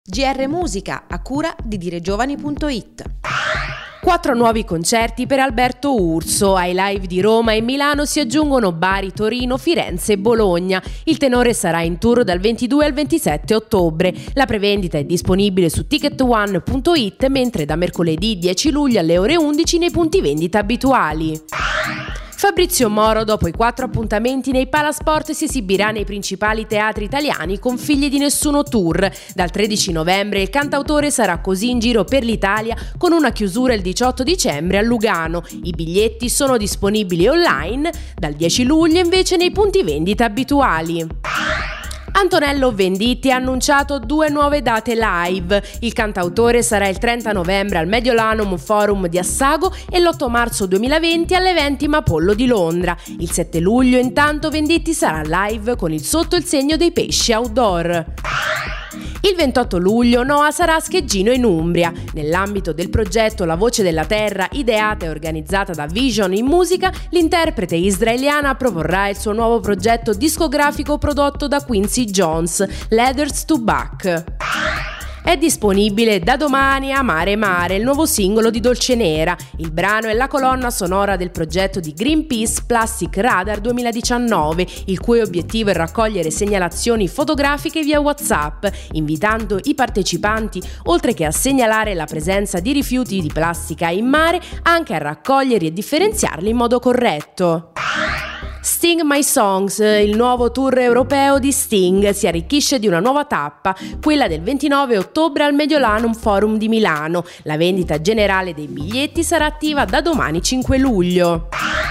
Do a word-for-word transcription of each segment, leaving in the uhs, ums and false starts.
G R Musica, a cura di diregiovani punto it. Quattro nuovi concerti per Alberto Urso. Ai live di Roma e Milano si aggiungono Bari, Torino, Firenze e Bologna. Il tenore sarà in tour dal ventidue al ventisette ottobre. La prevendita è disponibile su ticket one punto it, mentre da mercoledì dieci luglio alle ore undici nei punti vendita abituali. Fabrizio Moro, dopo i quattro appuntamenti nei Palasport, si esibirà nei principali teatri italiani con Figli di Nessuno Tour. Dal tredici novembre il cantautore sarà così in giro per l'Italia, con una chiusura il diciotto dicembre a Lugano. I biglietti sono disponibili online, dal dieci luglio invece nei punti vendita abituali. Antonello Venditti ha annunciato due nuove date live. Il cantautore sarà il trenta novembre al Mediolanum Forum di Assago e l'otto marzo duemilaventi all'Eventim Apollo di Londra. Il sette luglio intanto Venditti sarà live con il Sotto il segno dei pesci outdoor. Il ventotto luglio Noa sarà a Scheggino in Umbria. Nell'ambito del progetto La Voce della Terra, ideata e organizzata da Vision in Musica, l'interprete israeliana proporrà il suo nuovo progetto discografico prodotto da Quincy Jones, Letters to Buck. È disponibile da domani Amare Mare, il nuovo singolo di Dolcenera. Il brano è la colonna sonora del progetto di Greenpeace Plastic Radar duemiladiciannove, il cui obiettivo è raccogliere segnalazioni fotografiche via WhatsApp, invitando i partecipanti, oltre che a segnalare la presenza di rifiuti di plastica in mare, anche a raccoglierli e differenziarli in modo corretto. Sting My Songs, il nuovo tour europeo di Sting, si arricchisce di una nuova tappa, quella del ventinove ottobre al Mediolanum Forum di Milano. La vendita generale dei biglietti sarà attiva da domani cinque luglio.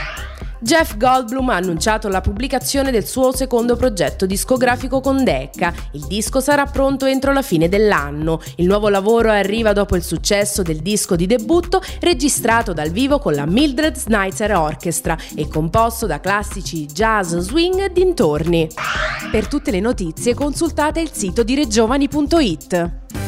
Jeff Goldblum ha annunciato la pubblicazione del suo secondo progetto discografico con Decca. Il disco sarà pronto entro la fine dell'anno. Il nuovo lavoro arriva dopo il successo del disco di debutto, registrato dal vivo con la Mildred Snitzer Orchestra e composto da classici jazz, swing e dintorni. Per tutte le notizie consultate il sito diregiovani punto it.